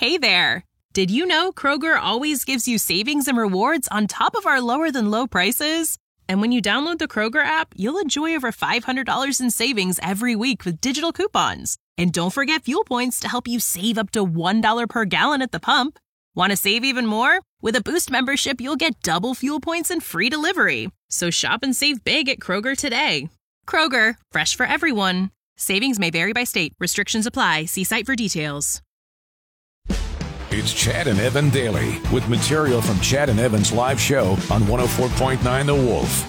Hey there! Did you know Kroger always gives you savings and rewards on top of our lower-than-low prices? And when you download the Kroger app, you'll enjoy over $500 in savings every week with digital coupons. And don't forget fuel points to help you save up to $1 per gallon at the pump. Want to save even more? With a Boost membership, you'll get double fuel points and free delivery. So shop and save big at Kroger today. Kroger, fresh for everyone. Savings may vary by state. Restrictions apply. See site for details. It's Chad and Evan Daily with material from Chad and Evan's live show on 104.9 The Wolf.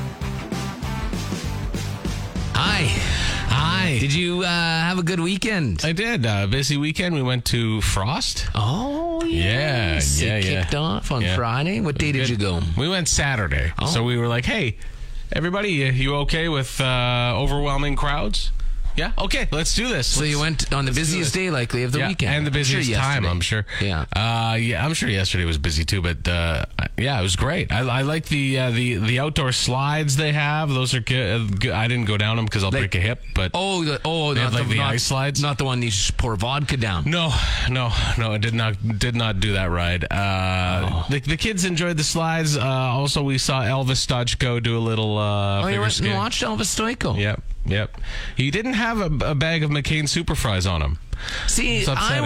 Hi. Did you have a good weekend? I did. Busy weekend. We went to Frost. Oh, Yeah. Kicked off on Friday. What day did you go? We went Saturday. Oh. So we were like, hey, everybody, you okay with overwhelming crowds? Yeah? Okay, let's do this. So you went on the busiest day likely of the weekend. And the busiest time, I'm sure. Yeah. I'm sure yesterday was busy too, but yeah, it was great. I like the outdoor slides they have. Those are good. I didn't go down them because I'll break a hip, but the ice slides. Not the one you just pour vodka down. No, I did not do that ride. The kids enjoyed the slides. Also, we saw Elvis Stojko do a little you went and watched Elvis Stojko? Yep. He didn't have a bag of McCain Super Fries on him. See, that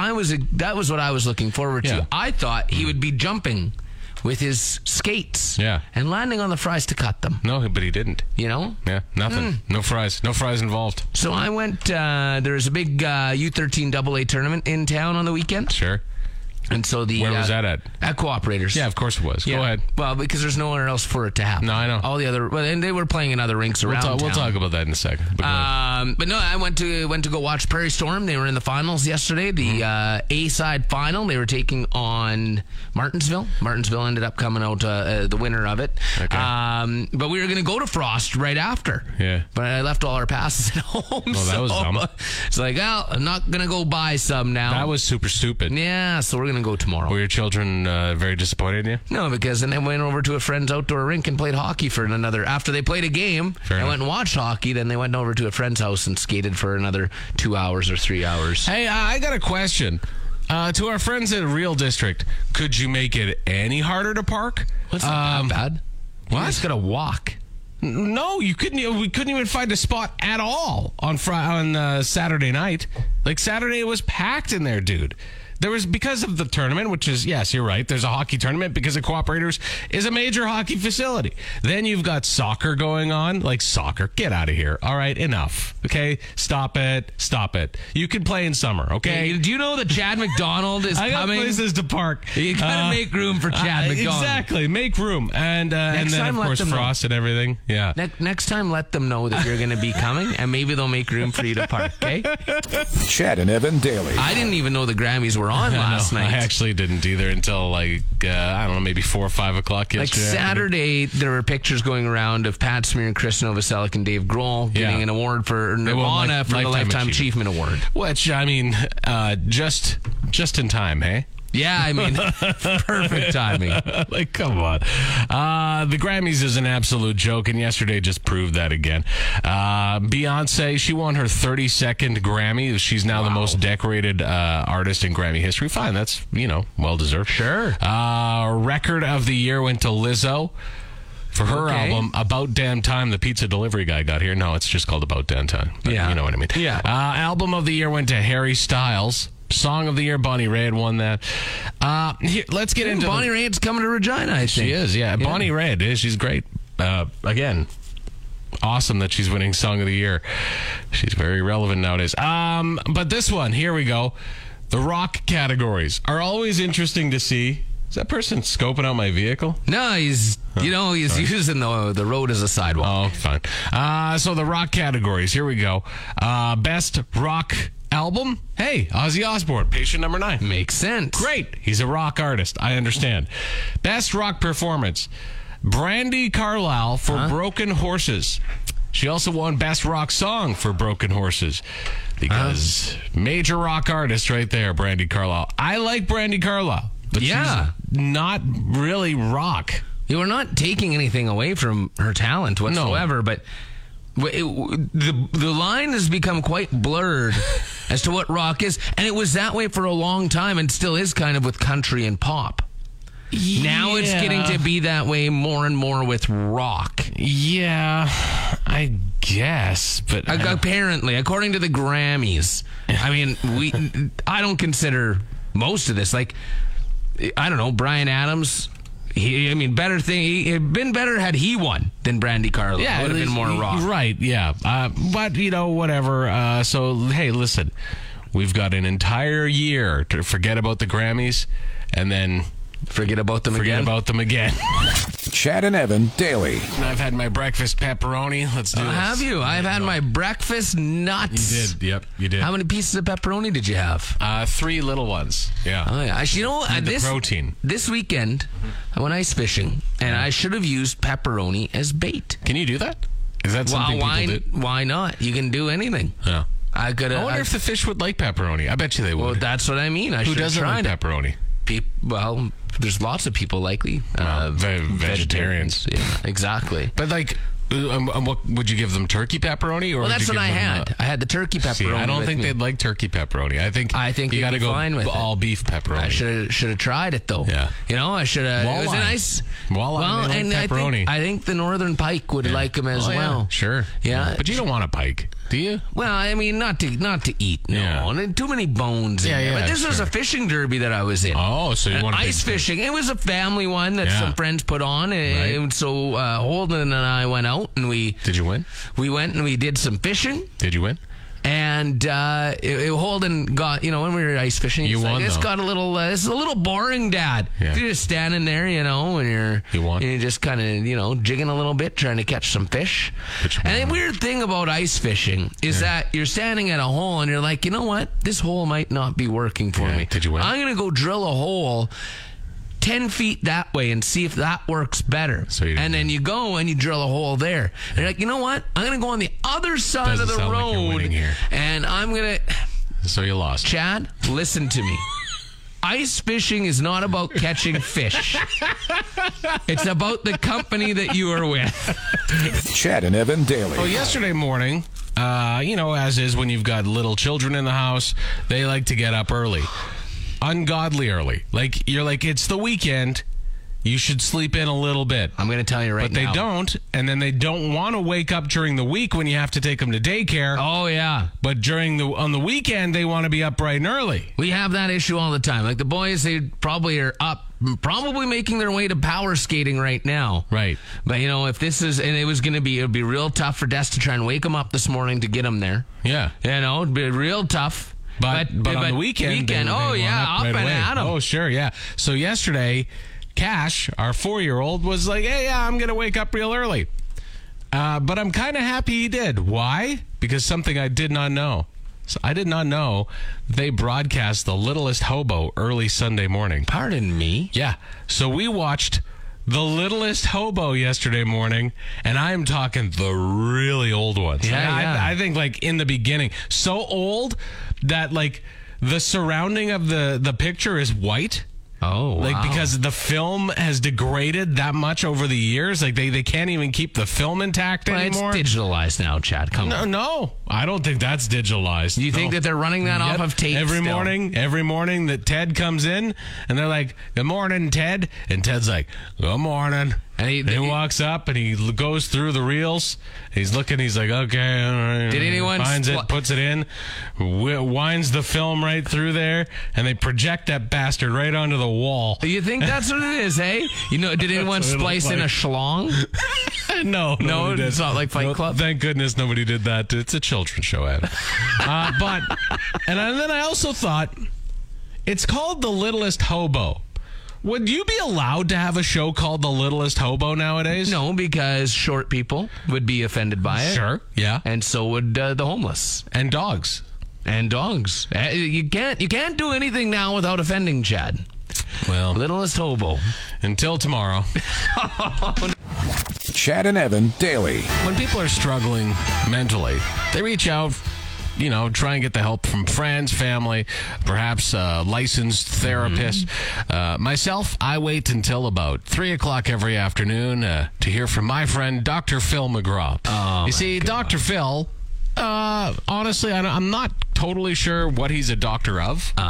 was what I was looking forward to. Yeah. I thought he would be jumping with his skates and landing on the fries to cut them. No, but he didn't. You know? Yeah, nothing. No fries involved. So I went, there's a big U13 AA tournament in town on the weekend. Sure. And so where was that at? At Cooperators. Yeah, of course it was. Yeah. Go ahead. Well, because there's nowhere else for it to happen. No, I know. All the other, and they were playing in other rinks around town. We'll talk about that in a second. But no, I went to go watch Prairie Storm. They were in the finals yesterday, the A-side final. They were taking on Martinsville. Martinsville ended up coming out the winner of it. Okay. But we were going to go to Frost right after. Yeah. But I left all our passes at home. Well, that was dumb. It's like, well, I'm not going to go buy some now. That was super stupid. Yeah, so we're going to go tomorrow. Were your children very disappointed in you? No, because then I went over to a friend's outdoor rink and played hockey for another. After they played a game, Fair enough. went and watched hockey. Then they went over to a friend's house and skated for another 2 hours or 3 hours. Hey, I got a question. To our friends at Real District, could you make it any harder to park? What's not that bad? What? You just got to walk. No, you couldn't. We couldn't even find a spot at all on Saturday night. Like Saturday, it was packed in there, dude. There was, because of the tournament, which is, yes, you're right, there's a hockey tournament because of Cooperators is a major hockey facility. Then you've got soccer going on. Like, soccer, get out of here. All right, enough. Okay, stop it. You can play in summer, okay? Hey, do you know that Chad McDonald is coming? I got places to park. You gotta make room for Chad McDonald. Exactly, make room. And then, of course, Frost and everything. Yeah. Next time, let them know that you're going to be coming, and maybe they'll make room for you to park, okay? Chad and Evan Daily. I didn't even know the Grammys were on last night. I actually didn't either until I don't know, maybe 4 or 5 o'clock yesterday. Like Saturday, there were pictures going around of Pat Smear and Chris Novoselic and Dave Grohl getting an award for Nirvana for the Lifetime Achievement Award. Which, I mean, just in time, hey? Yeah, I mean, perfect timing. Like, come on. The Grammys is an absolute joke, and yesterday just proved that again. Beyonce, she won her 32nd Grammy. She's now the most decorated artist in Grammy history. Fine, that's, well-deserved. Sure. Record of the year went to Lizzo for her album, About Damn Time. The pizza delivery guy got here. No, it's just called About Damn Time. But you know what I mean. Yeah. Album of the year went to Harry Styles. Song of the year, Bonnie Raitt won that. Let's get into Bonnie Raitt's coming to Regina, I think. She is, yeah. Bonnie Raitt, she's great. Again, awesome that she's winning Song of the Year. She's very relevant nowadays. But this one, here we go. The rock categories are always interesting to see. Is that person scoping out my vehicle? No, he's using the road as a sidewalk. Oh, fine. So the rock categories, here we go. Best rock album? Hey, Ozzy Osbourne, Patient Number 9. Makes sense. Great. He's a rock artist. I understand. Best rock performance. Brandi Carlile for Broken Horses. She also won Best Rock Song for Broken Horses. Because major rock artist right there, Brandi Carlile. I like Brandi Carlile. But she's not really rock. You are not taking anything away from her talent whatsoever, but the line has become quite blurred as to what rock is. And it was that way for a long time and still is kind of with country and pop. Now it's getting to be that way more and more with rock. Yeah, I guess, but apparently, according to the Grammys, I mean, I don't consider most of this like, I don't know, Bryan Adams. It'd been better had he won than Brandy Carlile. Yeah, it would have been more rock. Right, yeah. But, whatever. So, hey, listen, we've got an entire year to forget about the Grammys and then forget about them again. Chad and Evan daily. I've had my breakfast pepperoni. Let's do this. Have you? I've had my breakfast nuts. You did. Yep, you did. How many pieces of pepperoni did you have? 3 little ones. Yeah. Oh, yeah. The protein. This weekend, I went ice fishing, and I should have used pepperoni as bait. Can you do that? Is that something people do? Why not? You can do anything. Yeah. I wonder if the fish would like pepperoni. I bet you they would. Well, that's what I mean. Who doesn't like pepperoni? Well, there's lots of people likely. Vegetarians. Yeah, exactly. But what would you give them? Turkey pepperoni? Or that's what I had. I had the turkey pepperoni. See, I don't think they'd like turkey pepperoni. I think you got to go all beef pepperoni. I should have tried it though. Yeah. I should have. It was a nice walleye. And pepperoni. I think the northern pike would like them as well. Yeah. Sure. Yeah. But you don't want a pike, do you? Well, I mean, not to eat. No. Yeah. Too many bones. In there. But this was a fishing derby that I was in. Oh, so you want ice fishing? It was a family one that some friends put on, and so Holden and I went out and we. Did you win? We went and we did some fishing. Did you win? And Holden got, when we were ice fishing, you won. It's got a little. This is a little boring, Dad. Yeah. You're just standing there, and you're just kind of, jigging a little bit, trying to catch some fish. And the weird thing about ice fishing is that you're standing at a hole, and you're like, you know what? This hole might not be working for me. Did you win? I'm gonna go drill a hole 10 feet that way and see if that works better. And then you go and you drill a hole there. And you're like, you know what? I'm going to go on the other side of the road. And I'm going to... So you lost. Chad, listen to me. Ice fishing is not about catching fish. It's about the company that you are with. Chad and Evan daily. Well, yesterday morning, as is when you've got little children in the house, they like to get up early. Ungodly early. You're like, it's the weekend. You should sleep in a little bit. I'm going to tell you right now. But they don't, and then they don't want to wake up during the week when you have to take them to daycare. Oh, yeah. But on the weekend, they want to be up bright and early. We have that issue all the time. Like the boys, they probably are up, probably making their way to power skating right now. Right. But, if this is, and it would be real tough for Des to try and wake them up this morning to get them there. Yeah. It'd be real tough. But on the weekend, they up right and away. at them. Oh, sure, yeah. So yesterday, Cash, our 4-year-old, was like, hey, I'm going to wake up real early. But I'm kind of happy he did. Why? Because something I did not know. So I did not know they broadcast The Littlest Hobo early Sunday morning. Pardon me? Yeah. So we watched The Littlest Hobo yesterday morning, and I'm talking the really old ones. Yeah, I think in the beginning, so old that the surrounding of the picture is white. Oh, wow. Because the film has degraded that much over the years. They can't even keep the film intact anymore. It's digitalized now, Chad. Come on. No, I don't think that's digitalized. You think that they're running that off of tape every morning that Ted comes in, and they're like, good morning, Ted. And Ted's like, good morning. And he walks up and he goes through the reels. He's looking. He's like, okay. All right. Did anyone finds it, puts it in, winds the film right through there, and they project that bastard right onto the wall. You think that's what it is, hey? Did anyone splice in a schlong? No, it's not like Fight Club. Thank goodness nobody did that. It's a children's show, Ed. And then I also thought, it's called The Littlest Hobo. Would you be allowed to have a show called The Littlest Hobo nowadays? No, because short people would be offended by it. Sure, yeah. And so would the homeless. And dogs. You can't do anything now without offending Chad. Well, Littlest Hobo. Until tomorrow. Chad and Evan daily. When people are struggling mentally, they reach out, try and get the help from friends, family, perhaps a licensed therapist. Myself, I wait until about 3 o'clock every afternoon to hear from my friend, Dr. Phil McGraw. You see, Dr. Phil Honestly, I'm not totally sure what he's a doctor of. But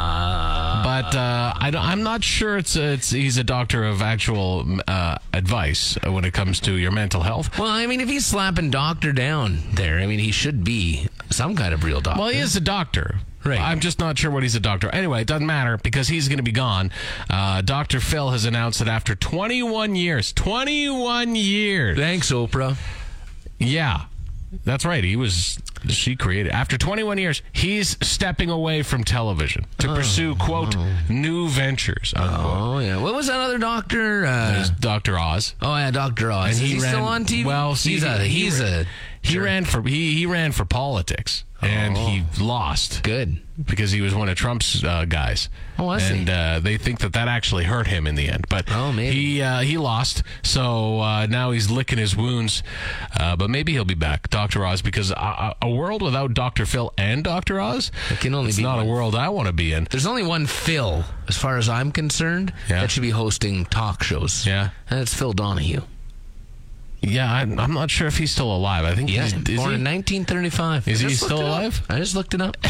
I'm not sure he's a doctor of actual advice when it comes to your mental health. Well, I mean, if he's slapping doctor down there, I mean, he should be some kind of real doctor. Well, he is a doctor. Right. I'm just not sure what he's a doctor. Anyway, it doesn't matter because he's going to be gone. Dr. Phil has announced that after 21 years. Thanks, Oprah. Yeah, that's right. She created. After 21 years, he's stepping away from television to pursue, quote, new ventures, unquote. Oh, yeah. What was that other doctor? Dr. Oz. Oh, yeah, Dr. Oz. And Is he still on TV? Well, see, he ran for politics, and he lost. Good. Because he was one of Trump's guys. Oh, was he? And they think that actually hurt him in the end. But maybe. He lost, so now he's licking his wounds. But maybe he'll be back, Dr. Oz, because a world without Dr. Phil and Dr. Oz, it's not a world I want to be in. There's only one Phil, as far as I'm concerned, that should be hosting talk shows. Yeah. And it's Phil Donahue. Yeah, I'm not sure if he's still alive. I think he's born in 1935. Is he still alive? I just looked it up.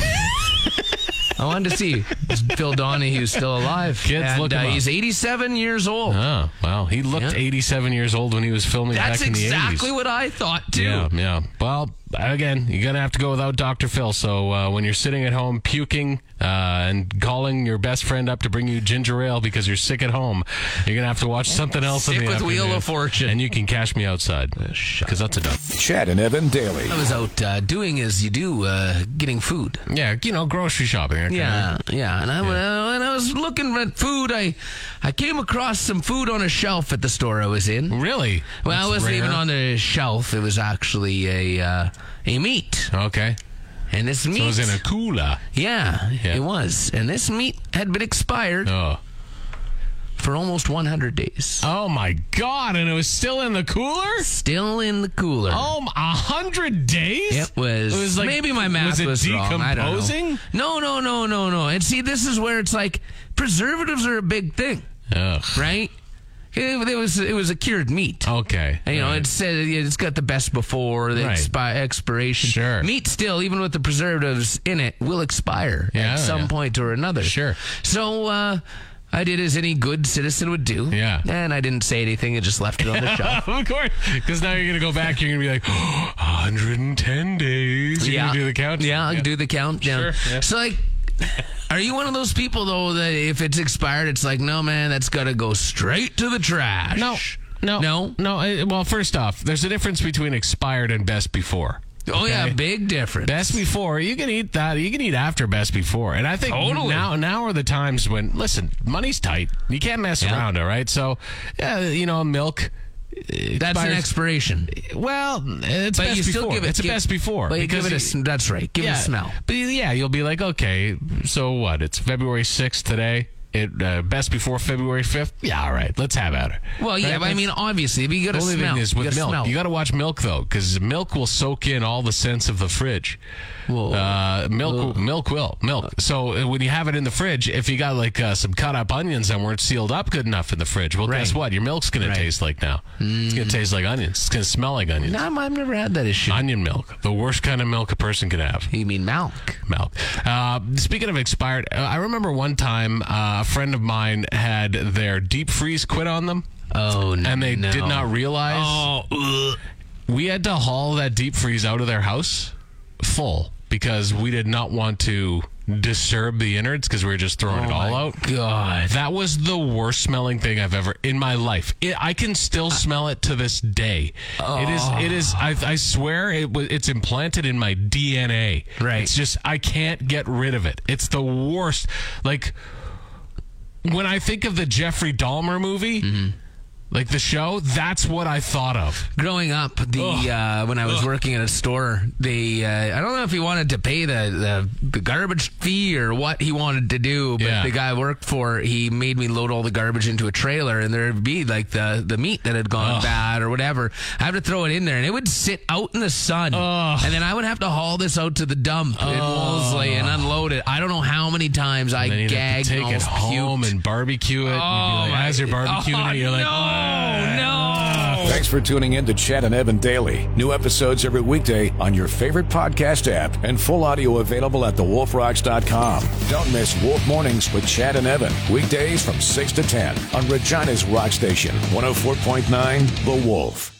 I wanted to see is Phil Donahue still alive. Kids, look him up. He's 87 years old. Oh, well, he looked 87 years old when he was filming back in the 80s. That's exactly what I thought, too. Yeah. Well, again, you're going to have to go without Dr. Phil. So when you're sitting at home puking and calling your best friend up to bring you ginger ale because you're sick at home, you're going to have to watch something else in the afternoon. Wheel of Fortune. And you can cash me outside because that's a done. Chad and Evan daily. I was out doing as you do, getting food. Yeah, grocery shopping. Yeah. And when I was looking at food, I came across some food on a shelf at the store I was in. Really? Well, That's it wasn't rare. even on a shelf. It was actually a meat. Okay. And this meat... So it was in a cooler. Yeah, it was. And this meat had been expired for almost 100 days. Oh, my God. And it was still in the cooler? Still in the cooler. Oh, 100 days? It was like... Maybe my math was wrong. I don't know. No. And see, this is where it's like, preservatives are a big thing. Ugh. Right? It was a cured meat. Okay. And, it said it's got the best before, the expiration. Sure. Meat still, even with the preservatives in it, will expire at some point or another. Sure. So I did as any good citizen would do. Yeah. And I didn't say anything. I just left it on the shelf. Of course. Because now you're going to go back. You're going to be like, 110 days. You're going to do the count? Yeah, I'll do the countdown. Sure. Yeah. So, like... Are you one of those people, though, that if it's expired, it's like, no, man, that's got to go straight to the trash? No. Well, first off, there's a difference between expired and best before. Oh, yeah, big difference. Best before, you can eat that. You can eat after best before. And I think now are the times when, listen, money's tight. You can't mess around, all right? So, milk... That's an expiration. Well, it's best before. It's a best before. But that's right. Give it a smell. But you'll be like, okay, so what? It's February 6th today. Best before February 5th? Yeah, all right. Let's have at it. Well, yeah, right? but I mean, obviously, but you got to smell. The only thing is with milk. You got to watch milk, though, because milk will soak in all the scents of the fridge. Milk will. So when you have it in the fridge, if you got like some cut up onions that weren't sealed up good enough in the fridge, well, guess what? Your milk's going to taste like now. It's going to taste like onions. It's going to smell like onions. No, I've never had that issue. Onion milk, the worst kind of milk a person could have. You mean milk? Milk. Speaking of expired, I remember one time a friend of mine had their deep freeze quit on them. Oh, no. And they did not realize. Oh, we had to haul that deep freeze out of their house full because we did not want to disturb the innards because we were just throwing it all out. God. That was the worst smelling thing I've ever in my life. I can still smell it to this day. It is I swear it's implanted in my DNA. Right. It's just I can't get rid of it. It's the worst. Like when I think of the Jeffrey Dahmer movie, like the show, that's what I thought of. Growing up, when I was working at a store, I don't know if he wanted to pay the garbage fee or what he wanted to do, but the guy I worked for, he made me load all the garbage into a trailer, and there'd be like the meat that had gone bad or whatever. I have to throw it in there, and it would sit out in the sun, and then I would have to haul this out to the dump in Wolseley and unload it. I don't know how many times I gagged and almost take it home puked. and barbecue it. And as you're barbecuing it, you're like, Thanks for tuning in to Chad and Evan Daily. New episodes every weekday on your favorite podcast app and full audio available at thewolfrocks.com. Don't miss Wolf Mornings with Chad and Evan. Weekdays from 6 to 10 on Regina's Rock Station, 104.9 The Wolf.